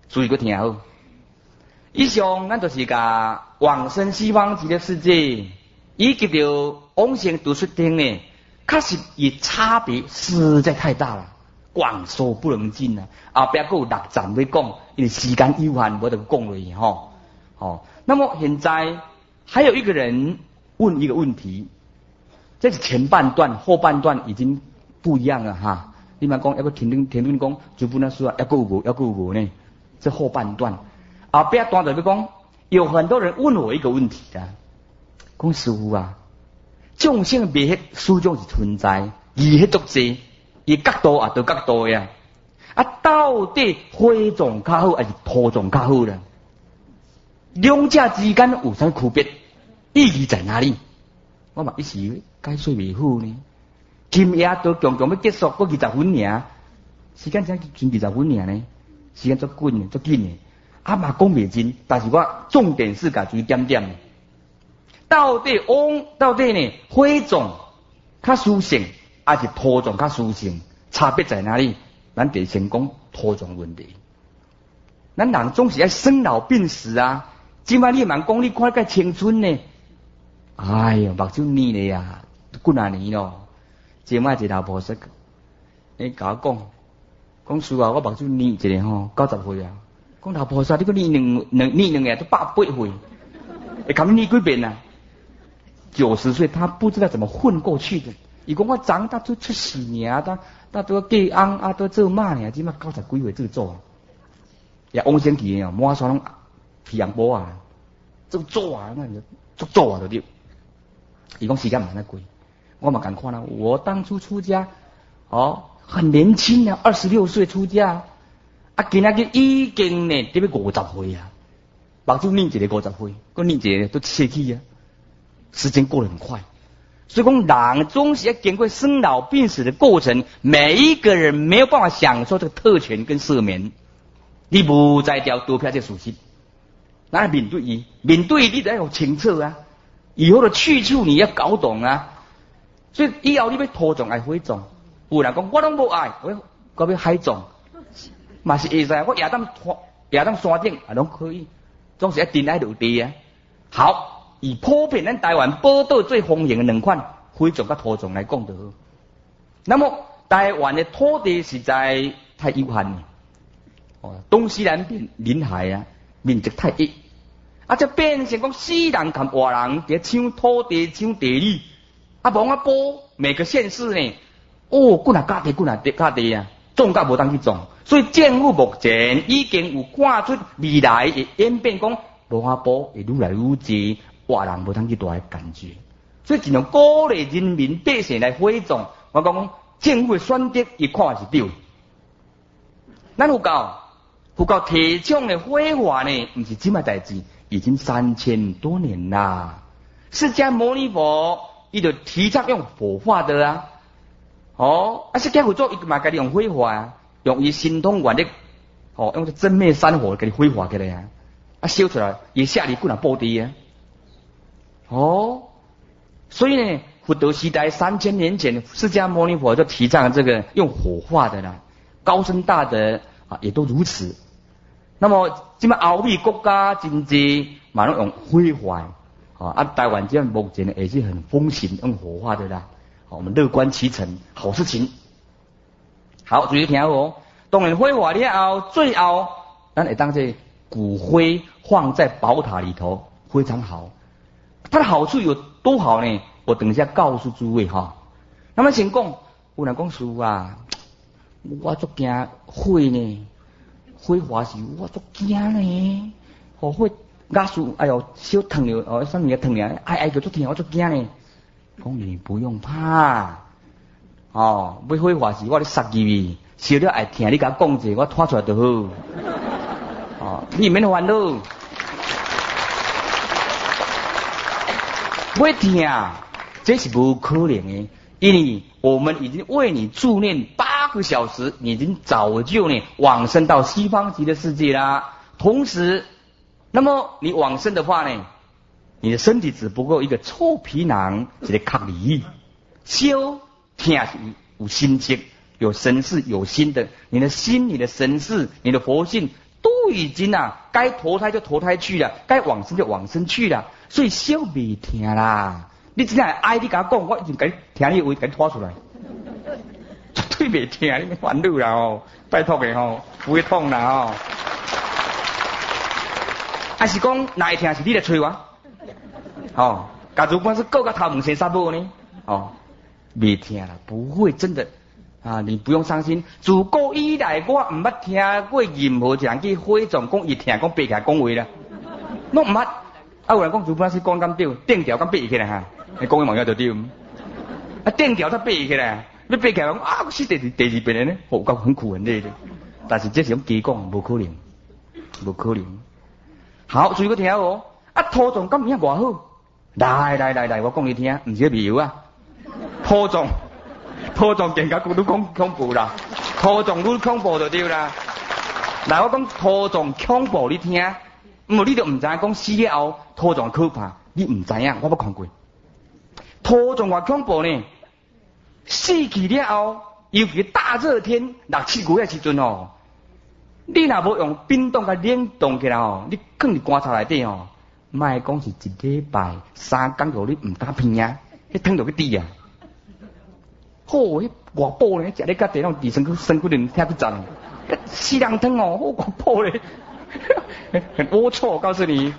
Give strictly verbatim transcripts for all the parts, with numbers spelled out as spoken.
注意个听好。以上咱就是甲往生西方极乐世界，以及着往生读书厅呢，确实伊差别实在太大了，广说不能尽啊！后壁还有六站要讲，因为时间有限，无得讲落去吼。哦，那么现在还有一个人问一个问题，这是前半段，后半段已经不一样了哈。你们讲要个停顿停顿讲，就不能说要够无要够无呢？这后半段。后壁段就要讲，有很多人问我一个问题的，讲师父啊，众生灭迄始终是存在，伊迄足济，伊角度也都角度呀。啊，到底火种较好还是土种较好呢？两者之间有啥区别？意义在哪里？我嘛一时解说未好呢。今夜都强强要结束，过二十分尔，时间才剩二十分尔呢，时间足紧足紧呢。啊嘛讲袂尽，但是我重点是甲注点点。到底往到底呢？火种较殊胜，还是土种较殊胜？差别在哪里？咱得先讲土种问题。咱人总是要生老病死啊！今晚你蛮讲你看个青春呢？哎呀，目睭腻咧呀，几啊年咯。今晚一老婆说，你甲我讲，讲师啊，我目睭腻一个吼，九十岁啊。讲老婆说，你个腻两两腻两个都百八岁，会咁腻几遍啊？九十岁他不知道怎么混过去的。伊讲我长大都出事呢，他他都嫁翁啊，都做妈呢，今嘛九十几岁做做啊。也往生期哦，满山拢皮洋波啊，做做啊，那就做做啊，就对。伊讲时间蛮那贵，我嘛敢看啦。我当初出家，哦，很年轻啊，二十六岁出家，啊，今仔日已经呢，得要五十岁啊，目睭念一个五十岁，个念一个都泄气啊，时间过得很快。所以讲，人总是要经过生老病死的过程，每一个人没有办法享受这个特权跟赦免。你无在条多票这事实，那面对伊，面对伊你得要清楚啊，以后的去处你要搞懂啊。所以以后你要土种爱火种，有人讲我拢无爱，我我要海种，嘛是会使，我也当也当山顶也拢可以，总是要定爱落地啊。好，以普遍咱台湾报道最风行的两款火种甲土种来讲就好。那么台湾的土地实在太有限了。哦，东西南边临海啊，面积太一，啊，就变成讲西人跟华人在抢土地、抢地理，啊，往啊波每个县市呢，哦，几啊家地、几啊家地啊，种甲无当去种，所以政府目前已经有看出未来会演变讲，往啊波会愈来愈济，华人无当去大的感觉，所以尽量鼓励人民百姓来火种。我讲政府的选择，伊看是对。咱有教。不过提倡的火化呢，不是今麦代志，已经三千多年啦。释迦牟尼佛伊就提倡用火化的啊，哦，啊释迦佛祖伊嘛家己用火化啊，用伊神通原力，哦，用这真灭山火给你火化起来啊，啊烧出来也下里固然暴地啊，哦，所以呢，佛陀时代三千年前，释迦牟尼佛就提倡这个用火化的啦，高僧大德啊也都如此。那么，即卖欧美国家真济嘛拢用火化，啊，台湾这目前也是很风行用火化的啦。我们乐观其成，好事情。好，注意听哦。当然火化了后，最后咱会当这骨灰放在宝塔里头，非常好。它的好处有多好呢？我等一下告诉诸位哈。那么先讲，有人讲师父啊，我足惊火呢。火化时我足惊呢，火会压死，哎呦，小疼了，哦，什么疼了，哎哎，就足疼，我足惊呢。讲你不用怕，哦，要火化时我咧杀伊，烧了爱疼，你甲我讲者，我拖出来就好。哦，你免烦恼，要疼，这是不可能的，因为我们已经为你助念八个小时，你已经早就呢往生到西方极乐世界啦。同时，那么你往生的话呢，你的身体只不过一个臭皮囊，一个壳里，修听是有心情，有神识，有心的，你的心、你的神识、你的佛性都已经啊，该投胎就投胎去了，该往生就往生去了，所以小未听啦。你真系爱你甲我讲，我一定给听你话给拖出来，绝对未听，你烦恼啦哦，拜托嘅吼，不会痛啦哦。还是讲哪会听是你来催我？哦，假如讲是够个头毛先杀无呢？哦，未听啦，不会真的啊，你不用伤心。自古以来，我唔捌听过任何一人去毁谤讲伊听讲背起来讲话啦，我唔捌。啊，有人讲，如果是讲咁对，定调咁背起来哈，你讲嘅网友就对。啊，定调他背起来，你背起来讲啊，我是第第二遍呢，好够很苦很累的。但是这是用假讲，无可能，无可能。好，注意个听哦。啊，土葬咁样偌好，来来来来，我讲你听，唔是庙啊，土葬，土葬更加都恐恐怖啦，土葬愈恐怖就对啦。来，我讲土葬恐怖，你听。唔，你就唔知影讲死了后土葬可怕，你唔知影，我冇看过。土葬偌恐怖呢？死去了后，尤其大热天六七月嘅时阵哦，你若无用冰冻甲冷冻起来哦，你放伫棺材内底哦，莫讲是一礼拜、三工后你唔敢片啊，迄烫到去底啊！好，迄外补咧，食咧甲地种地身躯身躯里听不脏，死人汤哦，好外补咧。很龌龊，我告诉你，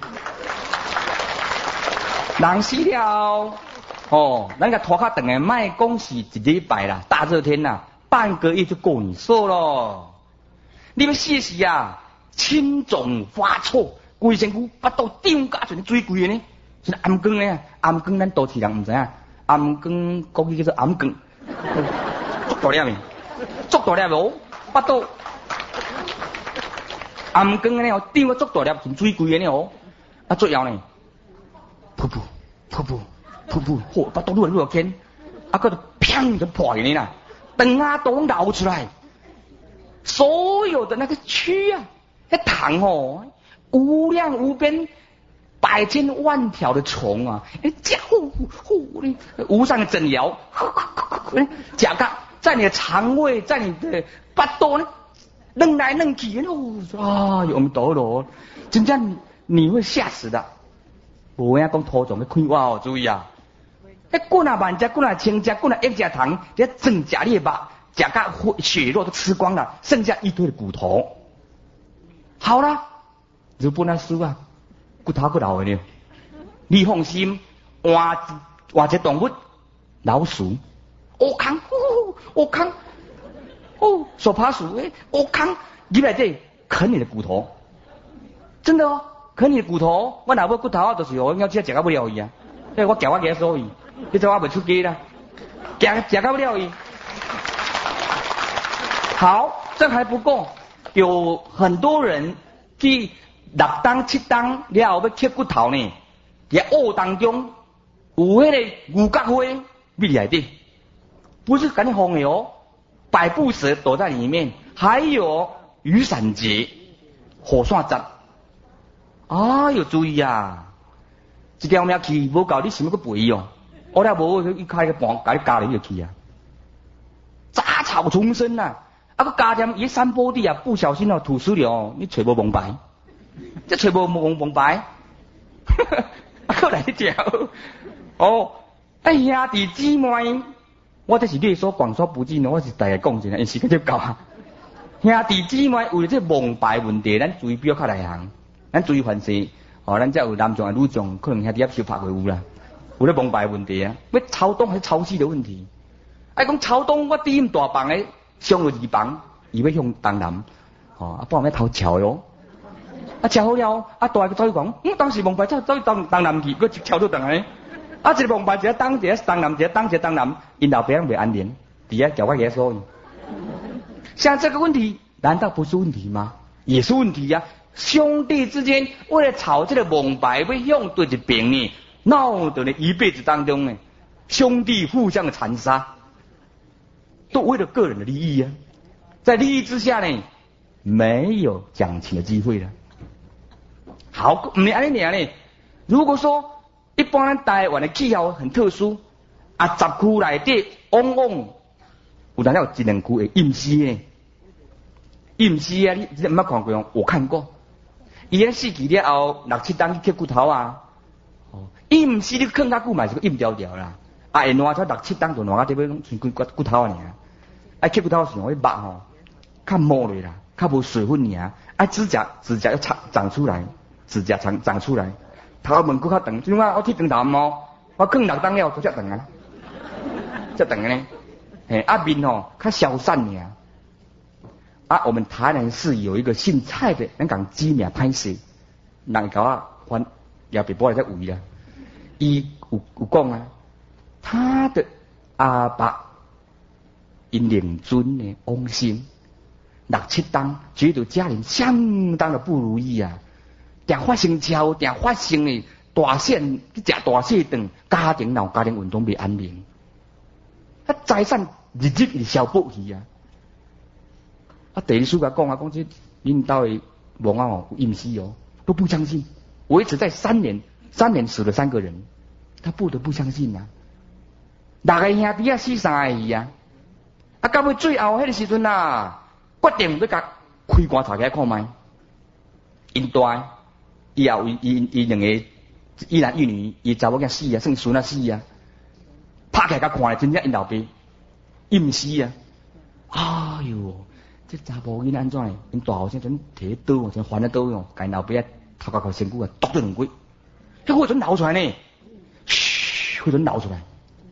人死了哦，咱个拖卡等下卖讲是一礼拜啦，大热天啦，半个月就够你受咯。你要死时啊，青肿发臭，规身躯巴肚顶加全水规个呢，是暗光呢，暗光咱都市人唔知影，暗光国语叫做暗光，足大粒面，足大粒哦，巴肚。暗光呢哦，顶个足大粒，像水鬼呢哦，啊最后呢，噗噗噗噗噗噗，嚯，把肚愈来愈尖，啊个就砰就破起来啦，肠啊都流出来，所有的那个蛆啊，那糖哦，无量无边，百千万条的虫啊，哎，叫呼呼的无上的诊疗，甲个在你的肠胃，在你的巴肚呢。扔来扔去，哦，有唔到咯，真正你会吓死的。无影讲土葬去开挖哦，注意啊！迄滚啊慢食，滚啊轻食，滚啊一食糖，这整食你的肉，食甲血肉都吃光了，剩下一堆的骨头。好啦，日本那书啊，骨头个老的呢。你放心，换换只动物，老鼠、乌康，乌康。哦，手扒鼠，哎，我扛入来这啃你的骨头，真的哦，啃你的骨头，我哪有骨头啊，就是我要吃食到不了伊啊，所以我夹我给他收伊，你知我袂出街啦，夹夹到不了伊。好，这还不够，有很多人去六当七当了后要切骨头呢，在窝当中有迄个牛角花密里底，不是赶紧放的哦。百步蛇躲在里面，还有雨伞节、火线针。哎呦，注意啊！这条命去无够，你想要去背哦？我了无一开个盘，甲你加入就去啊！杂草丛生啊！啊个加点伊山坡地啊，不小心哦吐死了哦，你找无蒙白，这找无蒙蒙白，啊个来一条哦！哎呀，弟姊妹。我这是略说广说不尽，我是大概讲一下，因时间就够啊。兄弟姊妹为了这蒙牌问题，咱注意比较较内行，咱注意凡事，哦，咱才有男众啊女众，可能兄弟也小拍过有啦。有咧蒙牌问题啊，要超东还是超西的问题？哎，讲超东，我第一大房诶，上了二房，伊要向东南，哦，啊，帮我们偷桥哟。啊，桥好了，啊，大个走去讲，嗯，当时蒙牌走走去东东南去，佮桥到东来。啊，一个蒙牌一个东，一个东南，一个东，一个东南，因老爸袂安宁，底下叫我给他说。像这个问题，难道不是问题吗？也是问题呀、啊！兄弟之间为了炒这个蒙牌，要用对一边呢，闹得呢一辈子当中呢，兄弟互相的残杀，都为了个人的利益啊！在利益之下呢，没有讲情的机会了。好，唔係安尼樣呢？如果說一般咱台灣嘅氣候很特殊，啊，十區內底往往有陣有一兩區會淹死呢。 伊毋是啊，你你毋捌看过哦？我看过。伊咧死去了后，六七当去捡骨头啊。哦，伊毋是你囥较久嘛是个硬条条啦。啊，会烂才六七当就烂到底要拢剩骨骨骨头尔。啊，捡骨头时候，迄肉吼较毛落啦，较无水分尔。啊，指甲指甲要长长出来，指甲长长出来。头毛骨较长，即摆我剃长头毛，我囥六当了，都遮长啊，遮长呢。嘿，啊面吼较消散尔。啊，我们台南市有一个姓蔡的，人讲知名歹势，人甲我还也别播来在围啦。伊有有讲啊，他的阿伯因领尊呢翁姓六七当，觉得家人相当的不如意啊，定发生超，定发生呢大县去食大细顿，家庭闹家庭运动未安宁，啊财产日日是消薄去啊。啊，第二书甲讲啊，讲这领导的某啊哦有隐私哦，都不相信。维持在三年，三年死了三个人，他不得不相信啊。六个兄弟啊死三个啊，啊到尾最后迄个时阵啊，决定要甲开棺查起来看卖。因大，以后伊伊伊两个一男一女，伊查某囝死啊，算孙啊死啊，拍起来甲看，真正因老爸隐私啊，哎哟。这查甫囡安怎诶？因大后生阵摕刀哦，真翻了刀哦，甲因老爸啊头壳甲身躯啊剁咗两骨，迄火准流出来呢，嘘，火准流出来。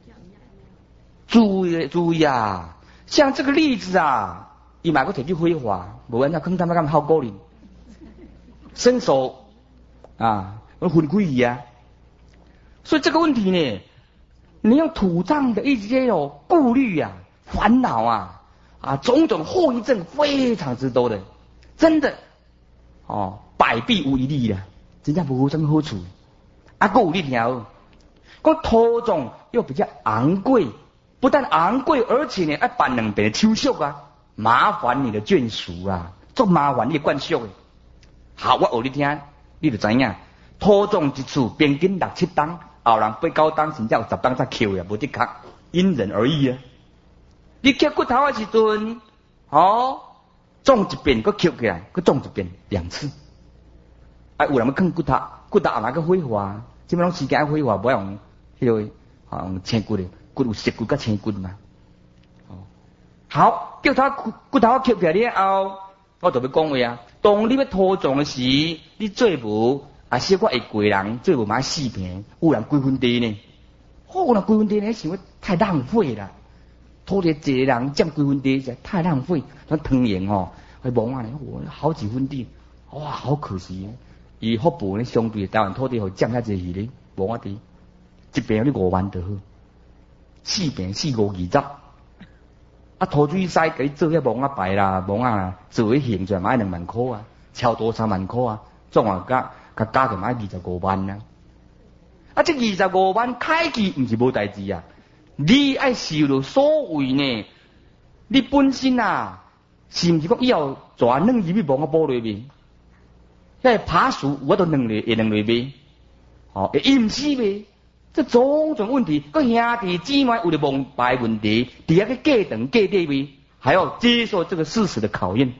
注意注意啊！像这个例子啊，伊嘛个摕去挥发，无安怎坑他妈咁好高哩，伸手啊，我分开伊啊。所以这个问题呢，你用土葬的一些有顾虑啊、烦恼啊。啊，种种后遗症非常之多的，真的哦，百弊无一利啦，真正无什么好处。啊，还有你听哦，讲土葬又比较昂贵，不但昂贵，而且呢，要办两遍的手续啊，麻烦你的眷属啊，做麻烦你的眷属的。好，我学你听，你就知影，土葬一次平均六七当，后人八九当，甚至有十当才扣呀，无得确，因人而异啊。你捡骨头的时阵，哦，种一遍，佮捡起来，佮种一遍，两次。啊，有人要啃骨头，骨头也嘛佮挥发，基本上时间挥发，不要用迄个啊用青骨的，骨有石骨佮青骨嘛。哦，好，叫他骨骨头捡起来了后，我就要讲话啊。当你要土葬的时，你做无啊，小可会过人，做无买四平，有人几分地呢？哦，有人几分地呢？想要太浪费啦。土地一个人占几分地，实在太浪费。那汤圆哦，会望下来，我好几分地，哇，好可惜。伊福报呢，相对台湾土地会占遐济去咧，望下地，一平你五万就好，四平四五二十。啊，土水师给你做遐望啊牌啦，望啊做迄形状买两万块啊，超多三万块啊，总啊加加加起买二十五万啊。啊，这二十五万开支唔是无代志啊。你爱受到所谓呢？你本身啊，是毋是讲以后抓两入去望个玻璃面？迄爬树我都两入会两入面，哦，会淹死未？这种种问题，个兄弟姊妹有了蒙白问题，第一个计等计对位，还要接受这个事实的考验。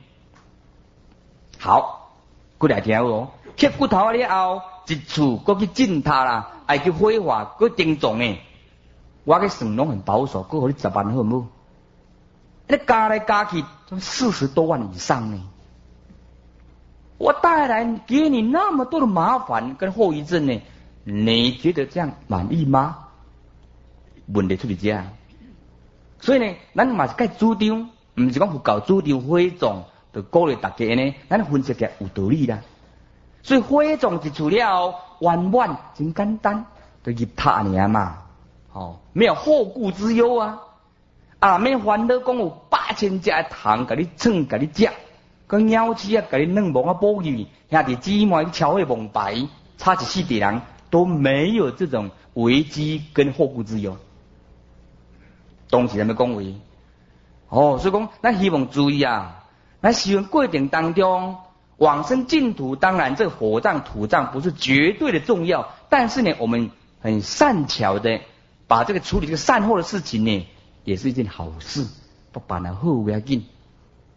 好，过来听哦，切骨头了后，一次过去浸他啦，爱去火化，过定葬诶。我个算拢很保守，过互你十万好唔好？你加来加去都四十多万以上呢。我带来给你那么多的麻烦跟后遗症呢，你觉得这样满意吗？问题出伫这，所以呢，咱嘛是该主张，唔是讲佛教主张火葬，就鼓励大家呢，咱分析起来有道理啦。所以火葬一次了，圆满真简单，就入塔尔嘛。哦，没有后顾之忧啊！啊，免烦恼讲有八千只糖，甲你蹭，甲你食，跟鸟鼠啊，甲你弄毛啊剥鱼，兄弟姊妹敲迄蒙牌，差一四地人都没有这种危机跟后顾之忧。当时人要讲话，哦，所以讲，咱希望注意啊，咱希望过程当中往生净土，当然这个火葬土葬不是绝对的重要，但是呢，我们很善巧的。把这个处理这个善后的事情呢，也是一件好事，不办了后不要紧。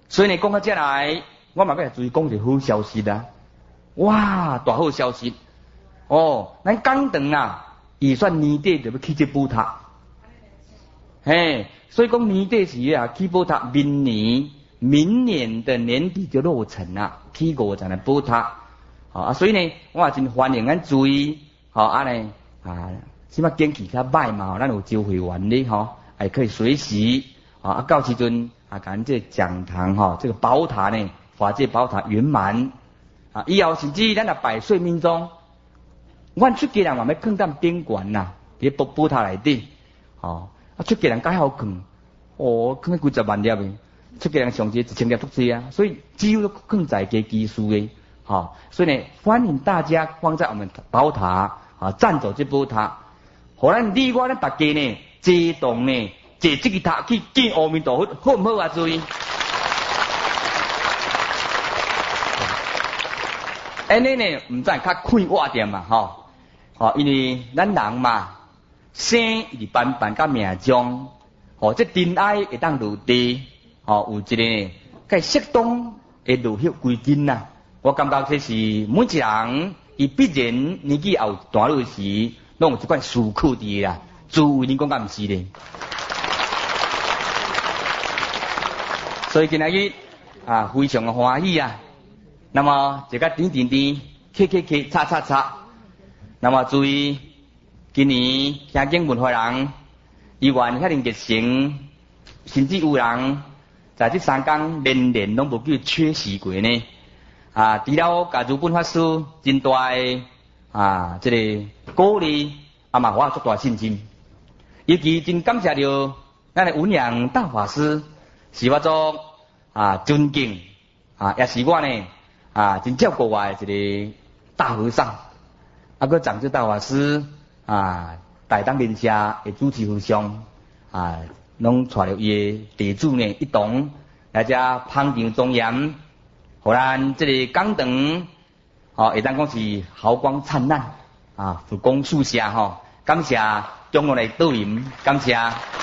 所以呢，讲到这来，我嘛要注意讲一个好消息啦。哇，大好消息！哦，咱港长啊，预算年底就要起这补塔。嘿，所以讲年底时啊，起补塔，明年明年的年底就落成啦，起五层的补塔。啊，所以呢，我也真欢迎咱注意，好安尼啊，起码经济较歹嘛，咱有招会员哩吼，还可以随时啊，到时阵啊，咱这讲堂哈，这个宝塔呢，法界宝塔圆满啊，以后甚至咱啊百岁命中，阮出家人嘛要放踮宾馆呐，伫宝宝塔内底，哦，啊出家人介好放，哦，放几十万粒的，出家人上节一千粒足济啊，所以只有放在家技术的。好，所以呢，欢迎大家放在我们宝塔啊，占走这宝塔。好，咱你我咱大家呢，自动呢，坐这个塔去见阿弥陀佛，好唔好啊？注意，安尼呢，唔知较快活点嘛，吼，哦，因为咱人嘛，生是般般甲命中，哦，这真爱会当落地，哦，有一个呢，该适当会落血归根呐。我感觉这是每一人，伊必然年纪后大落时，拢有这款思考伫啦。诸位，你讲敢唔是咧？所以今仔日啊，非常的欢喜啊。那么一个点点点，磕磕磕，擦擦擦。那么注意，今年听经文化人，伊原遐尼热情，甚至有人在这三天连连拢无叫缺席过呢。啊，除了家族本法师真大的啊，这个鼓励，啊嘛，我足大信心。尤其真感谢着咱的文扬大法师，是我做啊尊敬啊，也是我呢啊真照顾我的一个大和尚。啊，个长这大法师啊，大当连社的主持和尚啊，拢带着伊的弟子呢一同来遮捧场庄严。互咱这个讲堂，哦，会当讲是豪光灿烂啊，佛光四射吼，感谢中国的导引，感谢。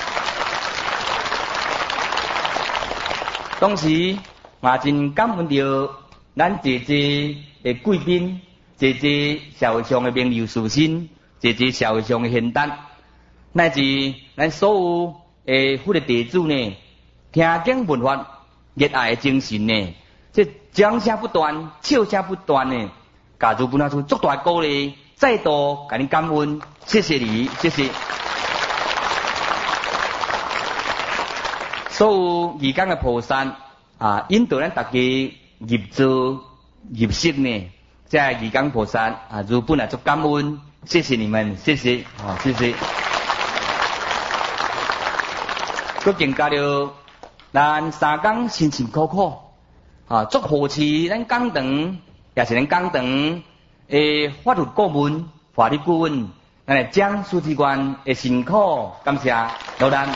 同时，嘛真感恩着咱姐姐的贵宾，姐姐社会上的名流士绅，姐姐社会上的贤达，乃至咱所有诶佛的弟子呢，听经闻法，热爱的精神呢。这掌声不断，笑声不断呢，家族本来出足大鼓励，再度甲你感恩，谢谢你，谢谢。所有义工的菩萨啊，引导咱大家入座入息呢，这义工菩萨啊，如本来足感恩，谢谢你们，谢谢，啊，谢谢。佮更加了，咱三工辛辛苦苦。啊，祝福持咱讲堂，也是咱讲堂诶法律顾问、法律顾问，咱诶蒋书记官诶辛苦，感谢老咱。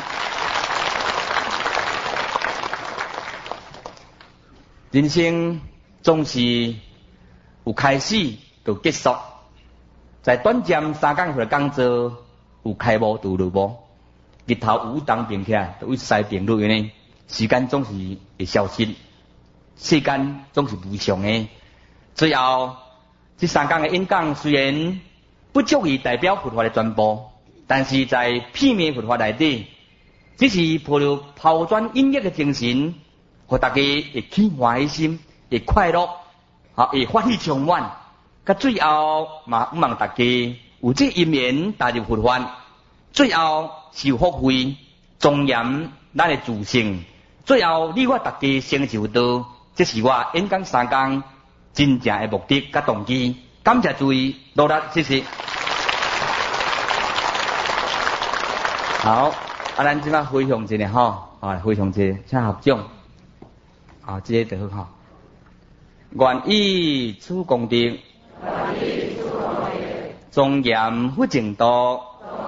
人生总是有开始就结束，在短暂三工的工作有开幕就落幕，日头有当平起来，就会西平落去呢，时间总是会消失。世间总是无常的，最后这三工的演讲虽然不足以代表佛法的全部，但是在片面佛法内底，只是抱着抛砖引玉的精神，和大家会起欢喜心，会快乐，啊，会欢喜充满。甲最后嘛，希望大家有这因缘踏入佛法，最后是有福慧，庄严咱的自性，最后你我大家成就到。这是我演讲三工真正的目的甲动机，感谢诸位努力，谢谢。好，啊，咱即摆回向一下吼，啊，回向一下，请合掌，啊，这个就好哈。愿以此功德，庄严不净土，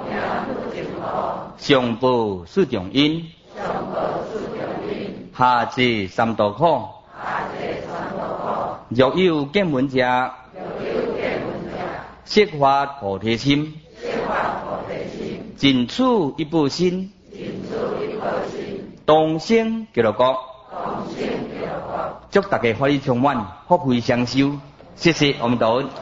上报四重因，下济三途苦。若有见闻者，设发菩提心，尽此一部心，当生极乐国。 祝大家法喜充满，福慧双修。谢谢，我们导恩。